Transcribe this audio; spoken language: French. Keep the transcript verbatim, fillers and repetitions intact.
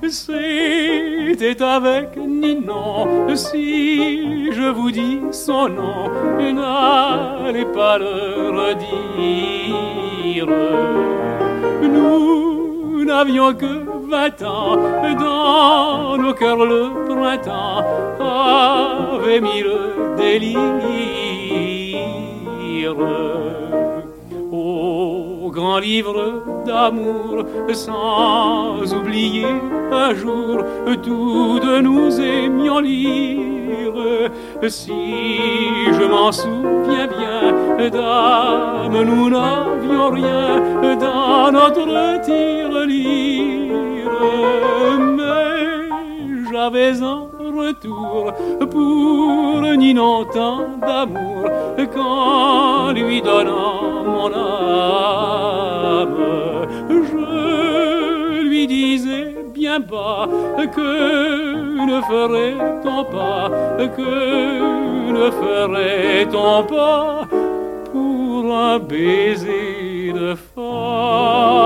c'était avec Ninon. Si je vous dis son nom, n'allez pas le redire. Nous n'avions que vingt ans, dans nos cœurs le printemps avait mis le délire. Au grand livre d'amour, sans oublier un jour, toutes nous aimions lire. Si je m'en souviens bien, dame, nous n'avions rien dans notre tirelire. Mais j'avais un retour pour Ninon tant d'amour qu'en lui donnant mon âme, je lui disais bien bas que ne ferait-on pas, que ne ferait-on pas pour un baiser de femme.